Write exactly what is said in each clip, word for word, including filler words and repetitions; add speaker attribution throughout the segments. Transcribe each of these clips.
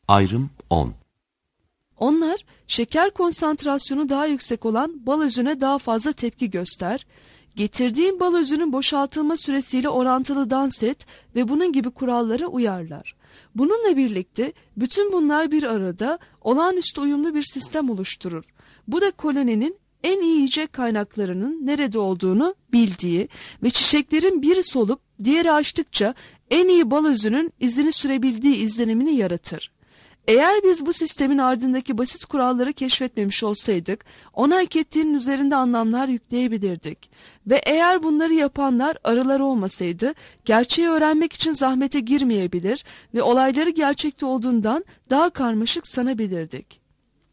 Speaker 1: Ayrım on.
Speaker 2: Onlar şeker konsantrasyonu daha yüksek olan bal özüne daha fazla tepki göster, getirdiğin bal özünün boşaltılma süresiyle orantılı dans et ve bunun gibi kurallara uyarlar. Bununla birlikte bütün bunlar bir arada olağanüstü uyumlu bir sistem oluşturur. Bu da koloninin en iyi yiyecek kaynaklarının nerede olduğunu bildiği ve çiçeklerin biri solup diğeri açtıkça en iyi bal özünün izini sürebildiği izlenimini yaratır. Eğer biz bu sistemin ardındaki basit kuralları keşfetmemiş olsaydık, ona hak ettiğinin üzerinde anlamlar yükleyebilirdik. Ve eğer bunları yapanlar arılar olmasaydı, gerçeği öğrenmek için zahmete girmeyebilir ve olayları gerçekte olduğundan daha karmaşık sanabilirdik.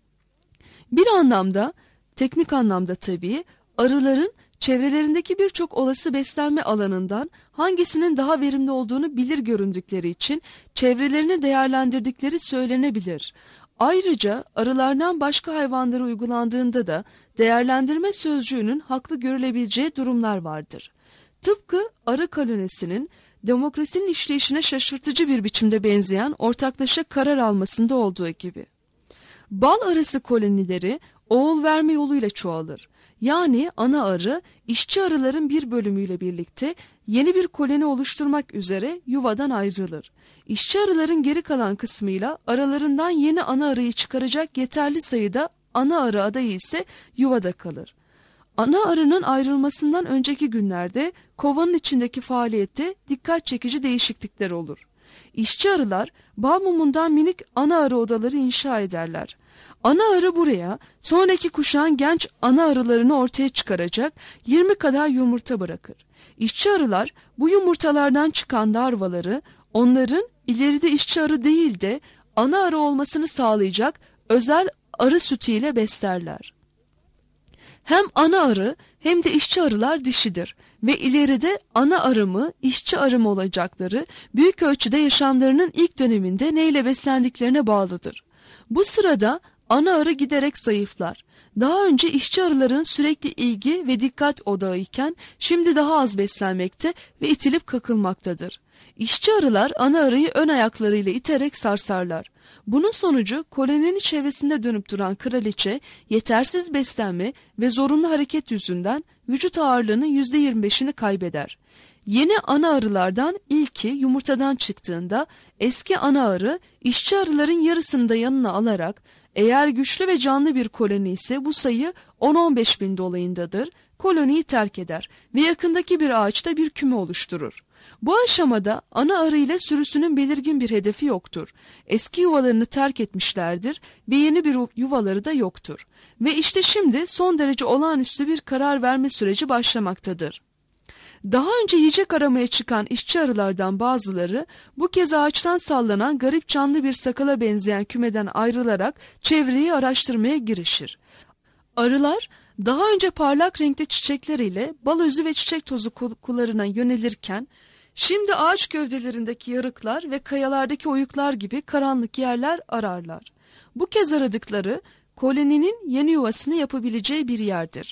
Speaker 2: Bir anlamda, teknik anlamda tabii, arıların çevrelerindeki birçok olası beslenme alanından hangisinin daha verimli olduğunu bilir göründükleri için çevrelerini değerlendirdikleri söylenebilir. Ayrıca arılardan başka hayvanlara uygulandığında da değerlendirme sözcüğünün haklı görülebileceği durumlar vardır. Tıpkı arı kolonisinin demokrasinin işleyişine şaşırtıcı bir biçimde benzeyen ortaklaşa karar almasında olduğu gibi. Bal arısı kolonileri oğul verme yoluyla çoğalır. Yani ana arı işçi arıların bir bölümüyle birlikte yeni bir koloni oluşturmak üzere yuvadan ayrılır. İşçi arıların geri kalan kısmıyla aralarından yeni ana arıyı çıkaracak yeterli sayıda ana arı adayı ise yuvada kalır. Ana arının ayrılmasından önceki günlerde kovanın içindeki faaliyette dikkat çekici değişiklikler olur. İşçi arılar bal mumundan minik ana arı odaları inşa ederler. Ana arı buraya sonraki kuşağın genç ana arılarını ortaya çıkaracak yirmi kadar yumurta bırakır. İşçi arılar bu yumurtalardan çıkan larvaları onların ileride işçi arı değil de ana arı olmasını sağlayacak özel arı sütüyle beslerler. Hem ana arı hem de işçi arılar dişidir ve ileride ana arı mı işçi arı mı olacakları büyük ölçüde yaşamlarının ilk döneminde neyle beslendiklerine bağlıdır. Bu sırada ana arı giderek zayıflar. Daha önce işçi arıların sürekli ilgi ve dikkat odağı iken şimdi daha az beslenmekte ve itilip kakılmaktadır. İşçi arılar ana arıyı ön ayaklarıyla iterek sarsarlar. Bunun sonucu koloninin çevresinde dönüp duran kraliçe yetersiz beslenme ve zorunlu hareket yüzünden vücut ağırlığının yüzde yirmi beşini kaybeder. Yeni ana arılardan ilki yumurtadan çıktığında eski ana arı işçi arıların yarısını da yanına alarak eğer güçlü ve canlı bir koloni ise bu sayı on on beş bin dolayındadır, koloniyi terk eder ve yakındaki bir ağaçta bir küme oluşturur. Bu aşamada ana arı ile sürüsünün belirgin bir hedefi yoktur. Eski yuvalarını terk etmişlerdir ve yeni bir yuvaları da yoktur. Ve işte şimdi son derece olağanüstü bir karar verme süreci başlamaktadır. Daha önce yiyecek aramaya çıkan işçi arılardan bazıları bu kez ağaçtan sallanan garip canlı bir sakala benzeyen kümeden ayrılarak çevreyi araştırmaya girişir. Arılar daha önce parlak renkli çiçekleriyle bal özü ve çiçek tozu kokularına yönelirken şimdi ağaç gövdelerindeki yarıklar ve kayalardaki oyuklar gibi karanlık yerler ararlar. Bu kez aradıkları koloninin yeni yuvasını yapabileceği bir yerdir.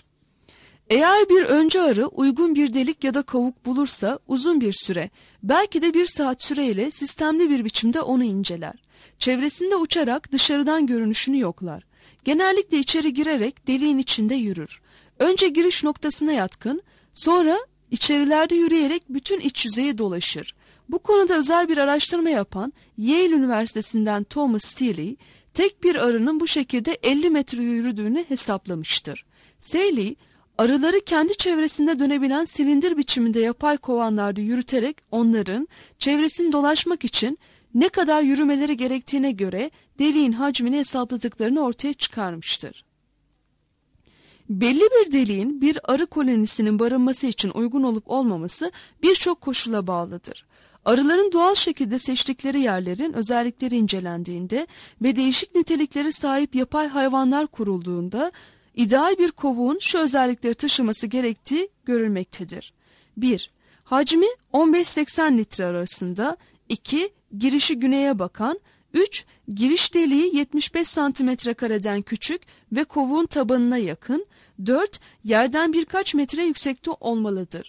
Speaker 2: Eğer bir öncü arı uygun bir delik ya da kavuk bulursa uzun bir süre, belki de bir saat süreyle sistemli bir biçimde onu inceler. Çevresinde uçarak dışarıdan görünüşünü yoklar. Genellikle içeri girerek deliğin içinde yürür. Önce giriş noktasına yatkın, sonra içerilerde yürüyerek bütün iç yüzeye dolaşır. Bu konuda özel bir araştırma yapan Yale Üniversitesi'nden Thomas Seeley, tek bir arının bu şekilde elli metre yürüdüğünü hesaplamıştır. Seeley, arıları kendi çevresinde dönebilen silindir biçiminde yapay kovanlarda yürüterek onların çevresini dolaşmak için ne kadar yürümeleri gerektiğine göre deliğin hacmini hesapladıklarını ortaya çıkarmıştır. Belli bir deliğin bir arı kolonisinin barınması için uygun olup olmaması birçok koşula bağlıdır. Arıların doğal şekilde seçtikleri yerlerin özellikleri incelendiğinde ve değişik nitelikleri sahip yapay hayvanlar kurulduğunda ideal bir kovuğun şu özellikleri taşıması gerektiği görülmektedir. bir Hacmi on beş seksen litre arasında. iki Girişi güneye bakan. üç Giriş deliği yetmiş beş santimetre kareden küçük ve kovuğun tabanına yakın. dört Yerden birkaç metre yüksekte olmalıdır.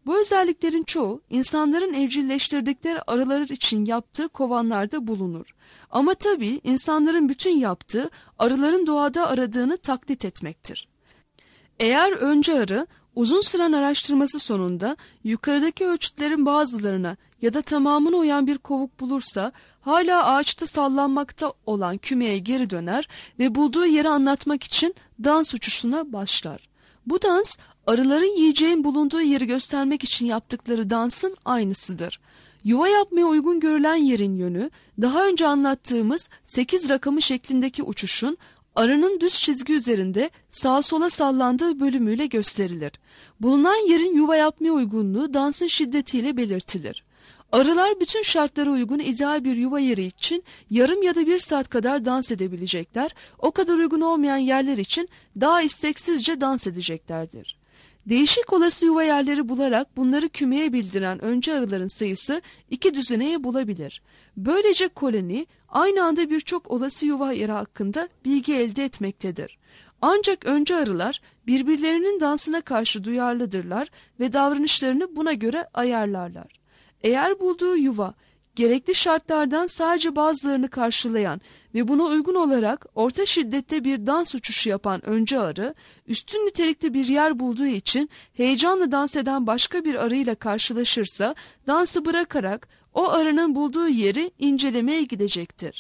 Speaker 2: Bu özelliklerin çoğu insanların evcilleştirdikleri arılar için yaptığı kovanlarda bulunur. Ama tabii insanların bütün yaptığı arıların doğada aradığını taklit etmektir. Eğer önce arı uzun süren araştırması sonunda yukarıdaki ölçütlerin bazılarına ya da tamamına uyan bir kovuk bulursa hala ağaçta sallanmakta olan kümeye geri döner ve bulduğu yeri anlatmak için dans uçuşuna başlar. Bu dans arıların yiyeceğin bulunduğu yeri göstermek için yaptıkları dansın aynısıdır. Yuva yapmaya uygun görülen yerin yönü daha önce anlattığımız sekiz rakamı şeklindeki uçuşun arının düz çizgi üzerinde sağa sola sallandığı bölümüyle gösterilir. Bulunan yerin yuva yapmaya uygunluğu dansın şiddetiyle belirtilir. Arılar bütün şartlara uygun ideal bir yuva yeri için yarım ya da bir saat kadar dans edebilecekler, o kadar uygun olmayan yerler için daha isteksizce dans edeceklerdir. Değişik olası yuva yerleri bularak bunları kümeye bildiren önce arıların sayısı iki düzineye bulabilir. Böylece koloni aynı anda birçok olası yuva yeri hakkında bilgi elde etmektedir. Ancak önce arılar birbirlerinin dansına karşı duyarlıdırlar ve davranışlarını buna göre ayarlarlar. Eğer bulduğu yuva gerekli şartlardan sadece bazılarını karşılayan ve buna uygun olarak orta şiddette bir dans uçuşu yapan önce arı, üstün nitelikli bir yer bulduğu için heyecanla dans eden başka bir arıyla karşılaşırsa dansı bırakarak o arının bulduğu yeri incelemeye gidecektir.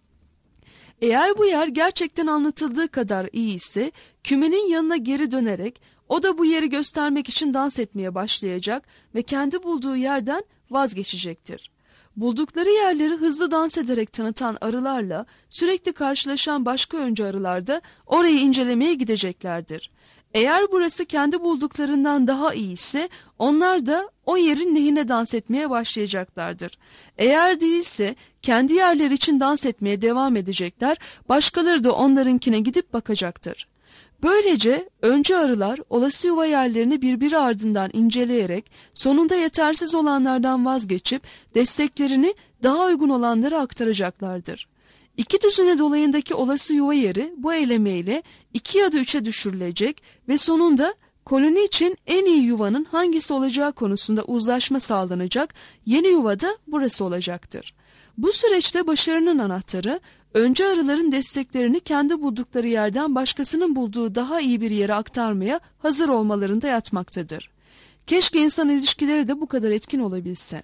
Speaker 2: Eğer bu yer gerçekten anlatıldığı kadar iyi ise kümenin yanına geri dönerek o da bu yeri göstermek için dans etmeye başlayacak ve kendi bulduğu yerden vazgeçecektir. Buldukları yerleri hızlı dans ederek tanıtan arılarla sürekli karşılaşan başka önce arılar da orayı incelemeye gideceklerdir. Eğer burası kendi bulduklarından daha iyi ise onlar da o yerin lehine dans etmeye başlayacaklardır. Eğer değilse kendi yerleri için dans etmeye devam edecekler, başkaları da onlarınkine gidip bakacaktır. Böylece önce arılar olası yuva yerlerini birbiri ardından inceleyerek sonunda yetersiz olanlardan vazgeçip desteklerini daha uygun olanlara aktaracaklardır. İki düzine dolayındaki olası yuva yeri bu elemeyle iki ya da üçe düşürülecek ve sonunda koloni için en iyi yuvanın hangisi olacağı konusunda uzlaşma sağlanacak, yeni yuva da burası olacaktır. Bu süreçte başarının anahtarı, önce arıların desteklerini kendi buldukları yerden başkasının bulduğu daha iyi bir yere aktarmaya hazır olmalarında yatmaktadır. Keşke insan ilişkileri de bu kadar etkin olabilse.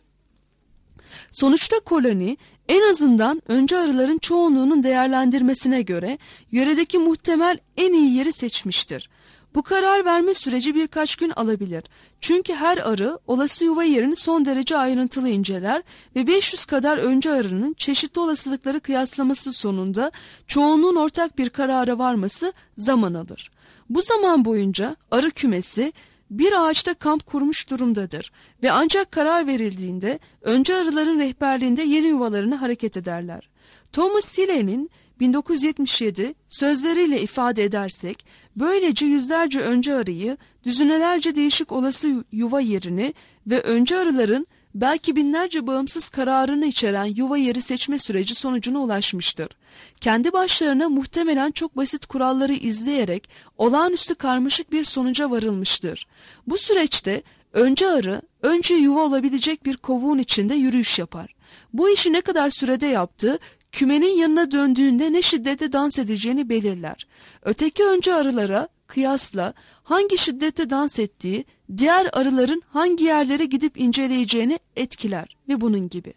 Speaker 2: Sonuçta koloni, en azından önce arıların çoğunluğunun değerlendirmesine göre yöredeki muhtemel en iyi yeri seçmiştir. Bu karar verme süreci birkaç gün alabilir. Çünkü her arı olası yuva yerini son derece ayrıntılı inceler ve beş yüz kadar önce arının çeşitli olasılıkları kıyaslaması sonunda çoğunluğun ortak bir karara varması zaman alır. Bu zaman boyunca arı kümesi bir ağaçta kamp kurmuş durumdadır ve ancak karar verildiğinde önce arıların rehberliğinde yeni yuvalarına hareket ederler. Thomas Seeley'nin bin dokuz yüz yetmiş yedi sözleriyle ifade edersek, böylece yüzlerce önce arıyı, düzinelerce değişik olası yuva yerini ve önce arıların belki binlerce bağımsız kararını içeren yuva yeri seçme süreci sonucuna ulaşmıştır. Kendi başlarına muhtemelen çok basit kuralları izleyerek olağanüstü karmaşık bir sonuca varılmıştır. Bu süreçte önce arı, önce yuva olabilecek bir kovuğun içinde yürüyüş yapar. Bu işi ne kadar sürede yaptığı, kümenin yanına döndüğünde ne şiddette dans edeceğini belirler. Öteki önce arılara kıyasla hangi şiddette dans ettiği, diğer arıların hangi yerlere gidip inceleyeceğini etkiler ve bunun gibi.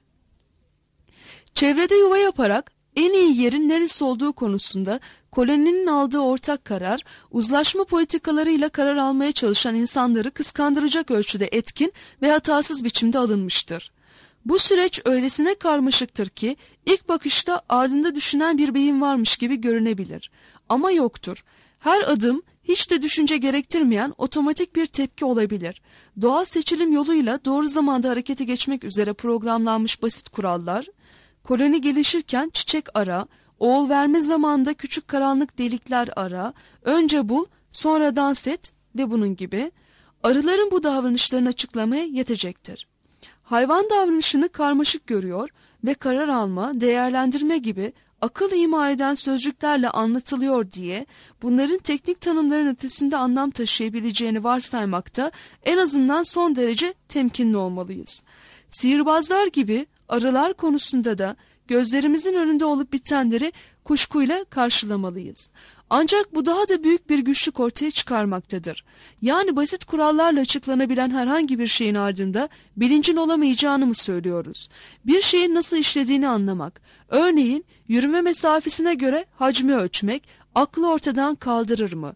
Speaker 2: Çevrede yuva yaparak en iyi yerin neresi olduğu konusunda koloninin aldığı ortak karar, uzlaşma politikalarıyla karar almaya çalışan insanları kıskandıracak ölçüde etkin ve hatasız biçimde alınmıştır. Bu süreç öylesine karmaşıktır ki ilk bakışta ardında düşünen bir beyin varmış gibi görünebilir. Ama yoktur. Her adım hiç de düşünce gerektirmeyen otomatik bir tepki olabilir. Doğal seçilim yoluyla doğru zamanda harekete geçmek üzere programlanmış basit kurallar, koloni gelişirken çiçek ara, oğul verme zamanında küçük karanlık delikler ara, önce bul, sonra dans et ve bunun gibi arıların bu davranışlarını açıklamaya yetecektir. Hayvan davranışını karmaşık görüyor, ve karar alma, değerlendirme gibi akıl ima eden sözcüklerle anlatılıyor diye bunların teknik tanımların ötesinde anlam taşıyabileceğini varsaymakta en azından son derece temkinli olmalıyız. Sihirbazlar gibi arılar konusunda da gözlerimizin önünde olup bitenleri kuşkuyla karşılamalıyız. Ancak bu daha da büyük bir güçlük ortaya çıkarmaktadır. Yani basit kurallarla açıklanabilen herhangi bir şeyin ardında bilincin olamayacağını mı söylüyoruz? Bir şeyin nasıl işlediğini anlamak, örneğin yürüme mesafesine göre hacmi ölçmek, aklı ortadan kaldırır mı?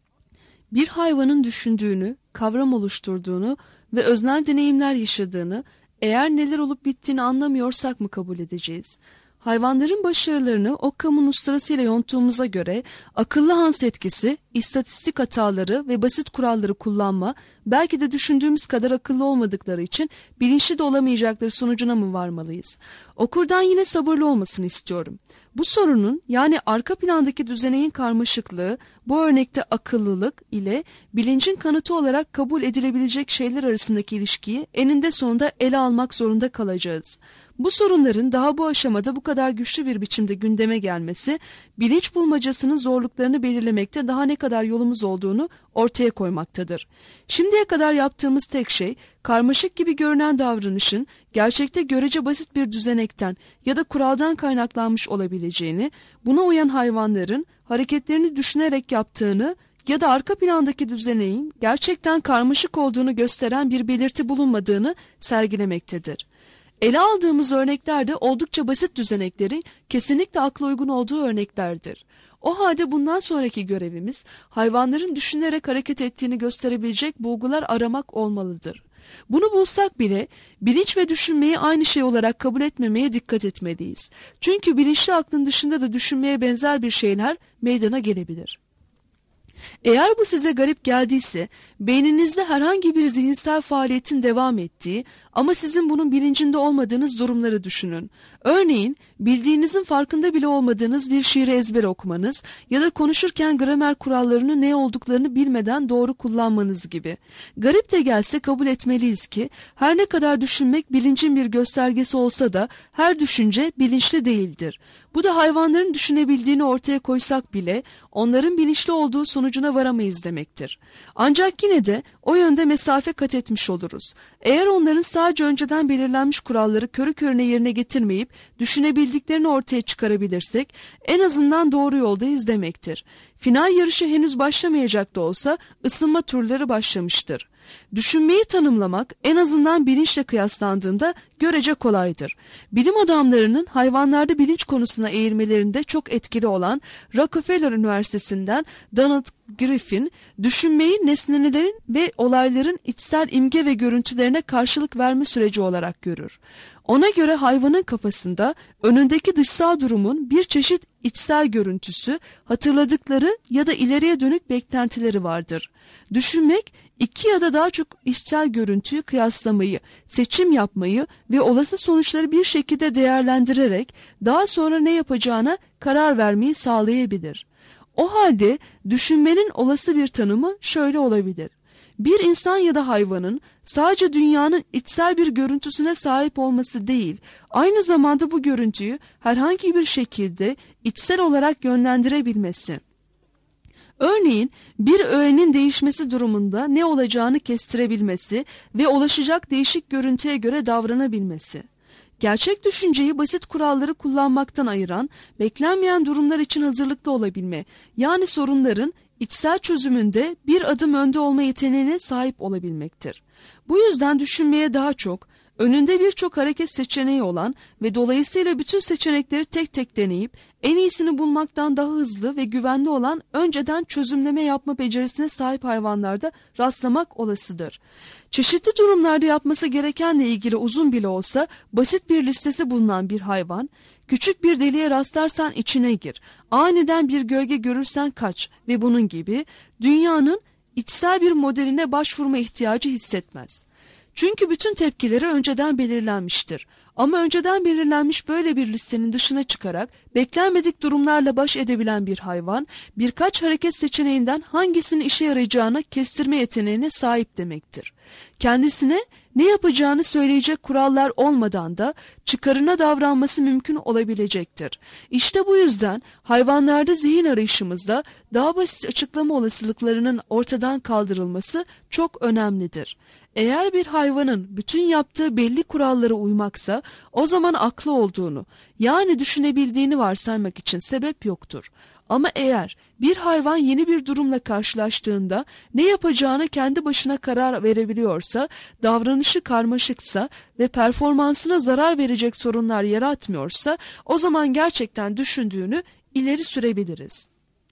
Speaker 2: Bir hayvanın düşündüğünü, kavram oluşturduğunu ve öznel deneyimler yaşadığını, eğer neler olup bittiğini anlamıyorsak mı kabul edeceğiz? Hayvanların başarılarını Occam'ın usturasıyla yonttuğumuza göre akıllı Hans etkisi, istatistik hataları ve basit kuralları kullanma, belki de düşündüğümüz kadar akıllı olmadıkları için bilinçli de olamayacakları sonucuna mı varmalıyız? Okurdan yine sabırlı olmasını istiyorum. Bu sorunun, yani arka plandaki düzeneğin karmaşıklığı, bu örnekte akıllılık ile bilincin kanıtı olarak kabul edilebilecek şeyler arasındaki ilişkiyi eninde sonunda ele almak zorunda kalacağız. Bu sorunların daha bu aşamada bu kadar güçlü bir biçimde gündeme gelmesi, bilinç bulmacasının zorluklarını belirlemekte daha ne kadar yolumuz olduğunu ortaya koymaktadır. Şimdiye kadar yaptığımız tek şey, karmaşık gibi görünen davranışın gerçekte görece basit bir düzenekten ya da kuraldan kaynaklanmış olabileceğini, buna uyan hayvanların hareketlerini düşünerek yaptığını ya da arka plandaki düzeneğin gerçekten karmaşık olduğunu gösteren bir belirti bulunmadığını sergilemektedir. Ele aldığımız örnekler de oldukça basit düzeneklerin kesinlikle akla uygun olduğu örneklerdir. O halde bundan sonraki görevimiz hayvanların düşünerek hareket ettiğini gösterebilecek bulgular aramak olmalıdır. Bunu bulsak bile bilinç ve düşünmeyi aynı şey olarak kabul etmemeye dikkat etmeliyiz. Çünkü bilinçli aklın dışında da düşünmeye benzer bir şeyler meydana gelebilir. Eğer bu size garip geldiyse, beyninizde herhangi bir zihinsel faaliyetin devam ettiği ama sizin bunun bilincinde olmadığınız durumları düşünün. Örneğin, bildiğinizin farkında bile olmadığınız bir şiiri ezber okumanız ya da konuşurken gramer kurallarını ne olduklarını bilmeden doğru kullanmanız gibi. Garip de gelse kabul etmeliyiz ki, her ne kadar düşünmek bilincin bir göstergesi olsa da her düşünce bilinçli değildir. Bu da hayvanların düşünebildiğini ortaya koysak bile onların bilinçli olduğu sonucuna varamayız demektir. Ancak yine de o yönde mesafe kat etmiş oluruz. Eğer onların sadece önceden belirlenmiş kuralları körü körüne yerine getirmeyip düşünebildiklerini ortaya çıkarabilirsek en azından doğru yoldayız demektir. Final yarışı henüz başlamayacak da olsa ısınma turları başlamıştır. Düşünmeyi tanımlamak en azından bilinçle kıyaslandığında görece kolaydır. Bilim adamlarının hayvanlarda bilinç konusuna eğilmelerinde çok etkili olan Rockefeller Üniversitesi'nden Donald Griffin, düşünmeyi nesnelerin ve olayların içsel imge ve görüntülerine karşılık verme süreci olarak görür. Ona göre hayvanın kafasında önündeki dışsal durumun bir çeşit içsel görüntüsü, hatırladıkları ya da ileriye dönük beklentileri vardır. Düşünmek, iki ya da daha çok içsel görüntüyü kıyaslamayı, seçim yapmayı ve olası sonuçları bir şekilde değerlendirerek daha sonra ne yapacağına karar vermeyi sağlayabilir. O halde düşünmenin olası bir tanımı şöyle olabilir. Bir insan ya da hayvanın sadece dünyanın içsel bir görüntüsüne sahip olması değil, aynı zamanda bu görüntüyü herhangi bir şekilde içsel olarak yönlendirebilmesi. Örneğin bir öğenin değişmesi durumunda ne olacağını kestirebilmesi ve ulaşacak değişik görüntüye göre davranabilmesi. Gerçek düşünceyi basit kuralları kullanmaktan ayıran, beklenmeyen durumlar için hazırlıklı olabilme, yani sorunların içsel çözümünde bir adım önde olma yeteneğine sahip olabilmektir. Bu yüzden düşünmeye daha çok, önünde birçok hareket seçeneği olan ve dolayısıyla bütün seçenekleri tek tek deneyip en iyisini bulmaktan daha hızlı ve güvenli olan önceden çözümleme yapma becerisine sahip hayvanlarda rastlamak olasıdır. Çeşitli durumlarda yapması gerekenle ilgili uzun bile olsa basit bir listesi bulunan bir hayvan, küçük bir deliğe rastlarsan içine gir, aniden bir gölge görürsen kaç ve bunun gibi dünyanın içsel bir modeline başvurma ihtiyacı hissetmez. Çünkü bütün tepkileri önceden belirlenmiştir. Ama önceden belirlenmiş böyle bir listenin dışına çıkarak beklenmedik durumlarla baş edebilen bir hayvan, birkaç hareket seçeneğinden hangisinin işe yarayacağını kestirme yeteneğine sahip demektir. Kendisine ne yapacağını söyleyecek kurallar olmadan da çıkarına davranması mümkün olabilecektir. İşte bu yüzden hayvanlarda zihin arayışımızda daha basit açıklama olasılıklarının ortadan kaldırılması çok önemlidir. Eğer bir hayvanın bütün yaptığı belli kurallara uymaksa, o zaman aklı olduğunu, yani düşünebildiğini varsaymak için sebep yoktur. Ama eğer bir hayvan yeni bir durumla karşılaştığında ne yapacağını kendi başına karar verebiliyorsa, davranışı karmaşıksa ve performansına zarar verecek sorunlar yaratmıyorsa, o zaman gerçekten düşündüğünü ileri sürebiliriz.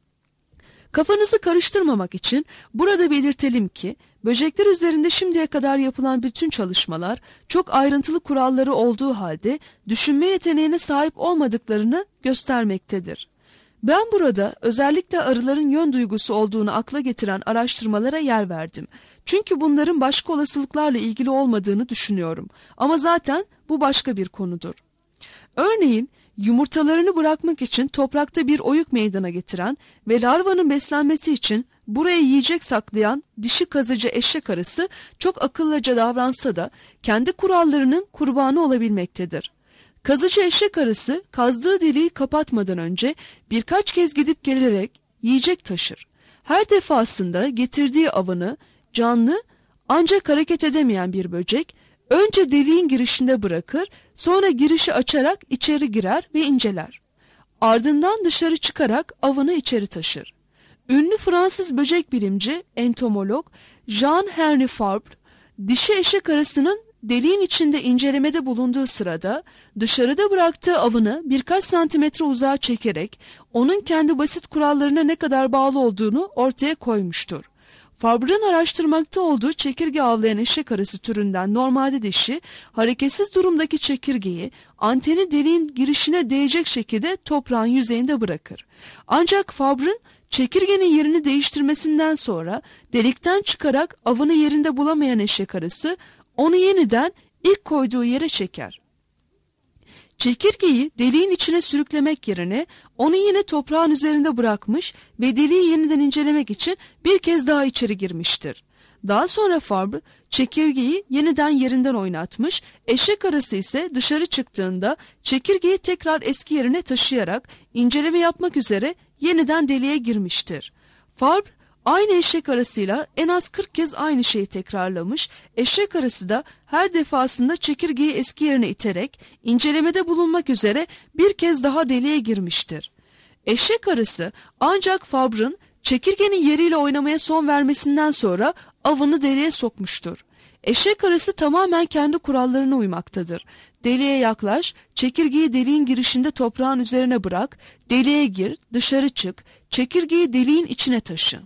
Speaker 2: Kafanızı karıştırmamak için burada belirtelim ki, böcekler üzerinde şimdiye kadar yapılan bütün çalışmalar çok ayrıntılı kuralları olduğu halde düşünme yeteneğine sahip olmadıklarını göstermektedir. Ben burada özellikle arıların yön duygusu olduğunu akla getiren araştırmalara yer verdim. Çünkü bunların başka olasılıklarla ilgili olmadığını düşünüyorum. Ama zaten bu başka bir konudur. Örneğin, yumurtalarını bırakmak için toprakta bir oyuk meydana getiren ve larvanın beslenmesi için buraya yiyecek saklayan dişi kazıcı eşek arısı çok akıllıca davransa da kendi kurallarının kurbanı olabilmektedir. Kazıcı eşek arısı kazdığı deliği kapatmadan önce birkaç kez gidip gelerek yiyecek taşır. Her defasında getirdiği avını canlı ancak hareket edemeyen bir böcek önce deliğin girişinde bırakır, sonra girişi açarak içeri girer ve inceler. Ardından dışarı çıkarak avını içeri taşır. Ünlü Fransız böcek bilimci, entomolog Jean-Henri Fabre, dişi eşek arısının deliğin içinde incelemede bulunduğu sırada dışarıda bıraktığı avını birkaç santimetre uzağa çekerek onun kendi basit kurallarına ne kadar bağlı olduğunu ortaya koymuştur. Fabre'ın araştırmakta olduğu çekirge avlayan eşek arısı türünden normalde dişi, hareketsiz durumdaki çekirgeyi anteni deliğin girişine değecek şekilde toprağın yüzeyinde bırakır. Ancak Fabre'ın çekirgenin yerini değiştirmesinden sonra delikten çıkarak avını yerinde bulamayan eşek arısı onu yeniden ilk koyduğu yere çeker. Çekirgeyi deliğin içine sürüklemek yerine onu yine toprağın üzerinde bırakmış ve deliği yeniden incelemek için bir kez daha içeri girmiştir. Daha sonra Fabre çekirgeyi yeniden yerinden oynatmış, eşek arısı ise dışarı çıktığında çekirgeyi tekrar eski yerine taşıyarak inceleme yapmak üzere yeniden deliğe girmiştir. Fabre aynı eşek arısıyla en az kırk kez aynı şeyi tekrarlamış, eşek arısı da her defasında çekirgeyi eski yerine iterek incelemede bulunmak üzere bir kez daha deliğe girmiştir. Eşek arısı ancak Fabre'ın çekirgenin yeriyle oynamaya son vermesinden sonra avını deliğe sokmuştur. Eşek arısı tamamen kendi kurallarına uymaktadır. Deliğe yaklaş, çekirgeyi deliğin girişinde toprağın üzerine bırak, deliğe gir, dışarı çık, çekirgeyi deliğin içine taşı.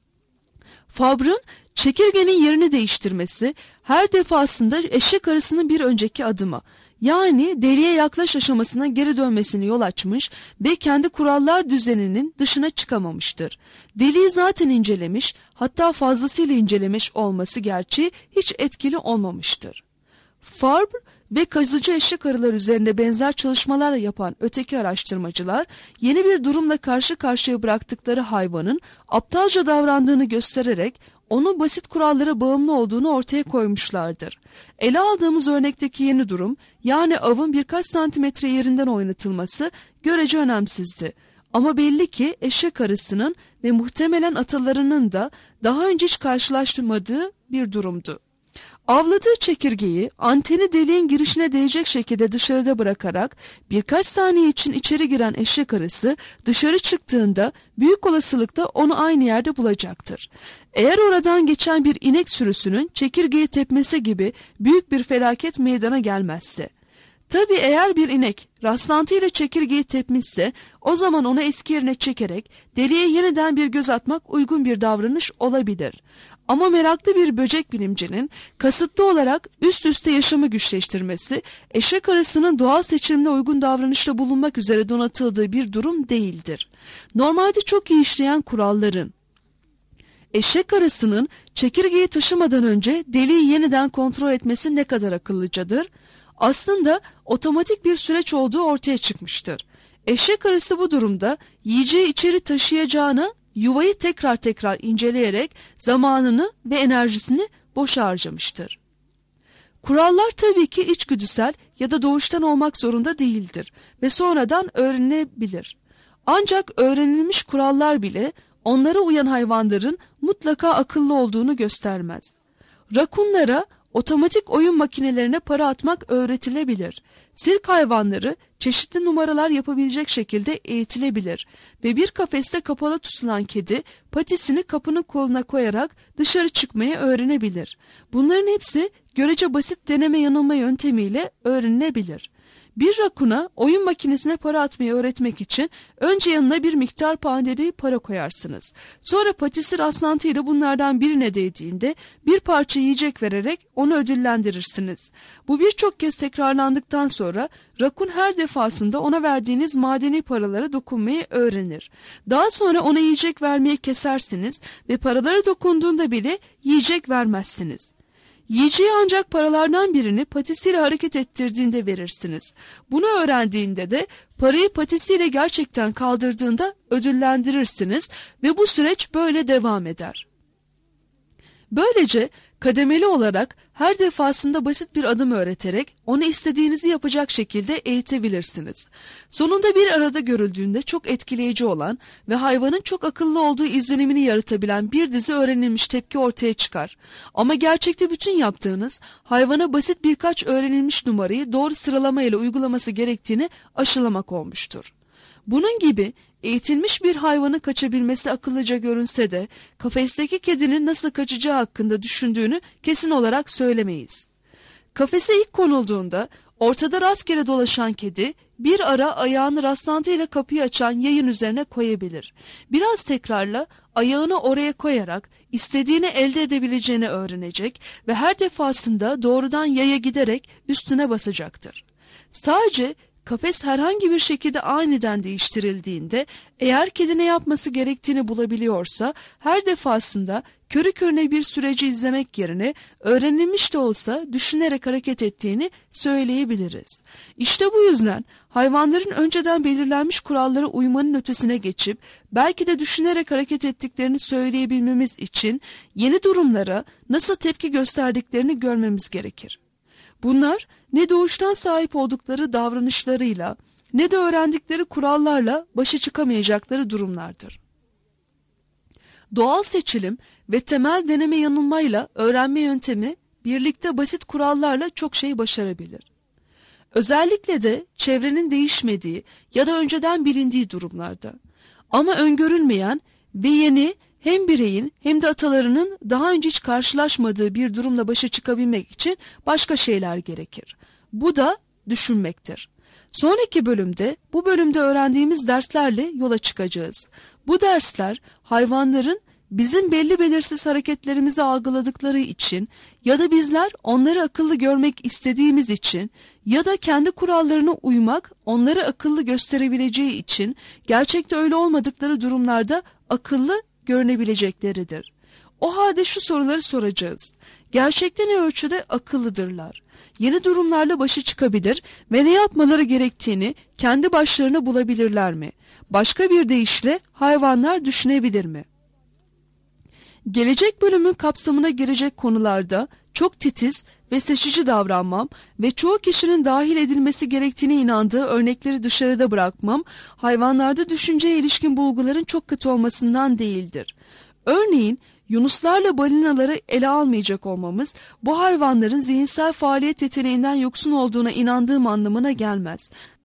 Speaker 2: Fabre'ın çekirgenin yerini değiştirmesi her defasında eşek arısının bir önceki adımı, yani deliğe yaklaş aşamasına geri dönmesini yol açmış ve kendi kurallar düzeninin dışına çıkamamıştır. Deliği zaten incelemiş, hatta fazlasıyla incelemiş olması gerçeği hiç etkili olmamıştır. Fabre ve kazıcı eşek arılar üzerinde benzer çalışmalar yapan öteki araştırmacılar, yeni bir durumla karşı karşıya bıraktıkları hayvanın aptalca davrandığını göstererek onun basit kurallara bağımlı olduğunu ortaya koymuşlardır. Ele aldığımız örnekteki yeni durum, yani avın birkaç santimetre yerinden oynatılması görece önemsizdi. Ama belli ki eşek arısının ve muhtemelen atalarının da daha önce hiç karşılaştırmadığı bir durumdu. Avladığı çekirgeyi anteni deliğin girişine değecek şekilde dışarıda bırakarak birkaç saniye için içeri giren eşek arısı dışarı çıktığında büyük olasılıkla onu aynı yerde bulacaktır. Eğer oradan geçen bir inek sürüsünün çekirgeyi tepmesi gibi büyük bir felaket meydana gelmezse. Tabii eğer bir inek rastlantıyla çekirgeyi tepmişse, o zaman onu eski yerine çekerek deliğe yeniden bir göz atmak uygun bir davranış olabilir. Ama meraklı bir böcek bilimcinin kasıtlı olarak üst üste yaşamı güçleştirmesi, eşek arısının doğal seçimine uygun davranışta bulunmak üzere donatıldığı bir durum değildir. Normalde çok iyi işleyen kuralların, eşek arısının çekirgeyi taşımadan önce deliği yeniden kontrol etmesi ne kadar akıllıcadır? Aslında otomatik bir süreç olduğu ortaya çıkmıştır. Eşek arısı bu durumda yiyeceği içeri taşıyacağını, yuvayı tekrar tekrar inceleyerek zamanını ve enerjisini boşa harcamıştır. Kurallar tabii ki içgüdüsel ya da doğuştan olmak zorunda değildir ve sonradan öğrenilebilir. Ancak öğrenilmiş kurallar bile onlara uyan hayvanların mutlaka akıllı olduğunu göstermez. Rakunlara otomatik oyun makinelerine para atmak öğretilebilir. Sirk hayvanları çeşitli numaralar yapabilecek şekilde eğitilebilir ve bir kafeste kapalı tutulan kedi patisini kapının koluna koyarak dışarı çıkmayı öğrenebilir. Bunların hepsi görece basit deneme yanılma yöntemiyle öğrenilebilir. Bir rakuna oyun makinesine para atmayı öğretmek için önce yanına bir miktar pandeli para koyarsınız. Sonra patisi rastlantıyla bunlardan birine değdiğinde bir parça yiyecek vererek onu ödüllendirirsiniz. Bu birçok kez tekrarlandıktan sonra rakun her defasında ona verdiğiniz madeni paralara dokunmayı öğrenir. Daha sonra ona yiyecek vermeyi kesersiniz ve paralara dokunduğunda bile yiyecek vermezsiniz. Yiyeceği ancak paralardan birini patisiyle hareket ettirdiğinde verirsiniz. Bunu öğrendiğinde de parayı patisiyle gerçekten kaldırdığında ödüllendirirsiniz ve bu süreç böyle devam eder. Böylece kademeli olarak her defasında basit bir adım öğreterek onu istediğinizi yapacak şekilde eğitebilirsiniz. Sonunda bir arada görüldüğünde çok etkileyici olan ve hayvanın çok akıllı olduğu izlenimini yaratabilen bir dizi öğrenilmiş tepki ortaya çıkar. Ama gerçekte bütün yaptığınız hayvana basit birkaç öğrenilmiş numarayı doğru sıralamayla uygulaması gerektiğini aşılamak olmuştur. Bunun gibi eğitilmiş bir hayvanın kaçabilmesi akıllıca görünse de kafesteki kedinin nasıl kaçacağı hakkında düşündüğünü kesin olarak söylemeyiz. Kafese ilk konulduğunda ortada rastgele dolaşan kedi bir ara ayağını rastlantıyla kapıyı açan yayın üzerine koyabilir. Biraz tekrarla ayağını oraya koyarak istediğini elde edebileceğini öğrenecek ve her defasında doğrudan yaya giderek üstüne basacaktır. Sadece kafes herhangi bir şekilde aniden değiştirildiğinde eğer kedi ne yapması gerektiğini bulabiliyorsa her defasında körü körüne bir süreci izlemek yerine öğrenilmiş de olsa düşünerek hareket ettiğini söyleyebiliriz. İşte bu yüzden hayvanların önceden belirlenmiş kurallara uymanın ötesine geçip belki de düşünerek hareket ettiklerini söyleyebilmemiz için yeni durumlara nasıl tepki gösterdiklerini görmemiz gerekir. Bunlar ne doğuştan sahip oldukları davranışlarıyla ne de öğrendikleri kurallarla başa çıkamayacakları durumlardır. Doğal seçilim ve temel deneme yanılmayla öğrenme yöntemi birlikte basit kurallarla çok şey başarabilir. Özellikle de çevrenin değişmediği ya da önceden bilindiği durumlarda. Ama öngörülmeyen ve yeni hem bireyin hem de atalarının daha önce hiç karşılaşmadığı bir durumla başa çıkabilmek için başka şeyler gerekir. Bu da düşünmektir. Sonraki bölümde bu bölümde öğrendiğimiz derslerle yola çıkacağız. Bu dersler hayvanların bizim belli belirsiz hareketlerimizi algıladıkları için ya da bizler onları akıllı görmek istediğimiz için ya da kendi kurallarına uymak onları akıllı gösterebileceği için gerçekte öyle olmadıkları durumlarda akıllı görünebilecekleridir. O halde şu soruları soracağız. Gerçekte ne ölçüde akıllıdırlar? Yeni durumlarla başa çıkabilir ve ne yapmaları gerektiğini kendi başlarına bulabilirler mi? Başka bir deyişle hayvanlar düşünebilir mi? Gelecek bölümün kapsamına girecek konularda çok titiz ve seçici davranmam ve çoğu kişinin dahil edilmesi gerektiğine inandığı örnekleri dışarıda bırakmam, hayvanlarda düşünceye ilişkin bulguların çok kötü olmasından değildir. Örneğin, yunuslarla balinaları ele almayacak olmamız, bu hayvanların zihinsel faaliyet yeteneğinden yoksun olduğuna inandığım anlamına gelmez.